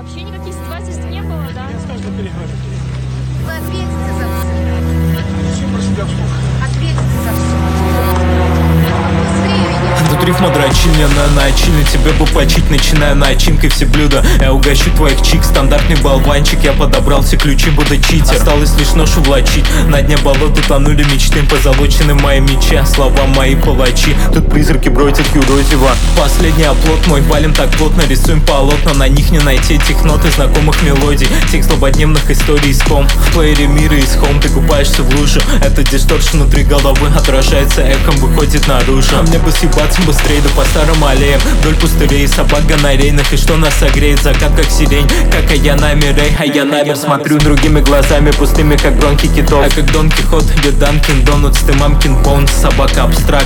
Вообще никаких ситуаций не было, да? Я скажу, переговорю. Вы ответите за все. Все про себя вслух. Ответите за все. Быстрее меня. Тут рифма дрочильня на начиню. Тебе бы почить, начиная начинкой все блюда. Я угощу твоих чик, стандартный болванчик. Я подобрал все ключи, буду читер. Осталось лишь ношу влачить. На дне болота тонули мечты, позолочены мои мечи, слова мои палачи. Тут призраки бродят юрозева. Последний оплот мой, валим так плотно, рисуем полотна. На них не найти этих нот и знакомых мелодий. Тех злободневных историй из ком. В плеере мира из хом ты купаешься в луже. Это дисторшн внутри головы отражается эхом, выходит наружу. А мне бы съебаться быстрее, да по старым аллеям. Вдоль пустырей, собак гонорейных. И что нас согреет, закат как сирень. Как я на мирей, а я на мир смотрю другими глазами, пустыми как бронки китов. А как Дон Кихот, я Данкин Донутс, ты мамкин Боунс, собака абстракт.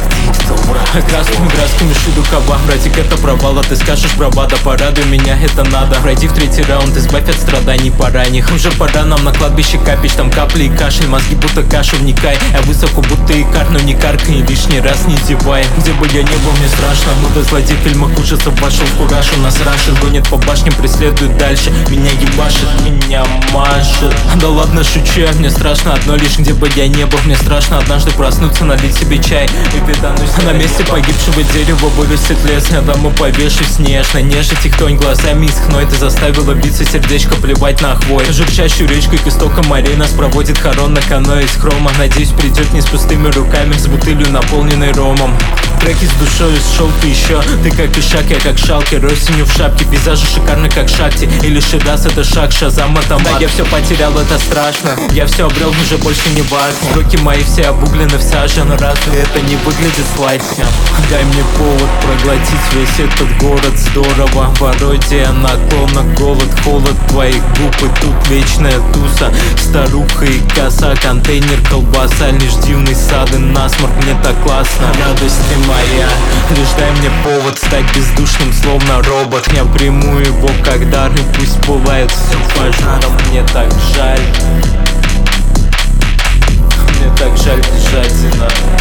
Красными красками шиду кава. Братик, это провал, а ты скажешь бравада. Порадуй меня, это надо. Пройди в третий раунд, избавь от страданий пора них. Уже пора нам на кладбище капить, там капли и кашель. Мозги будто каша, вникай. Я высоко будто икар, но не каркай и лишний раз не зевай. Где бы я ни был, мне страшно. Буду злодей в фильмах ужасов, вошел в кураж. У нас рашит, гонит по башням, преследует дальше. Меня ебашит, меня мажет. Да ладно, шучу, мне страшно одно лишь. Где бы я ни был, мне страшно однажды проснуться, налить себе чай и переданусь. На месте погибшего дерева вырастет лес. Я домой повешусь нежно, нежить их тонь глазами из хной. Ты заставила биться сердечко, плевать на хвой. Журчащую речкой к истокам морей нас проводит хорон на каноэ из хрома. Надеюсь, придет не с пустыми руками, с бутылью, наполненной ромом. Треки с душой шел ты еще. Ты как ишак, я как шалкер. Осенью в шапке, пейзажи шикарны как шахте. Или Шираз, это шаг, Шазам, это мат. Да, я все потерял, это страшно. Я все обрел, уже больше не важно. Руки мои все обуглены в саже, но разве это не выглядит сладко? Дай мне повод проглотить весь этот город. Здорово, пародия наклона, голод, холод твоих губ. И тут вечная туса, старуха и коса. Контейнер, колбаса, лишь дивный сад и насморк. Мне так классно, радость ты моя. Лишь дай мне повод стать бездушным, словно робот. Я приму его как дар, и пусть пылает все пожаром. Мне так жаль. Мне так жаль, бежать и надо.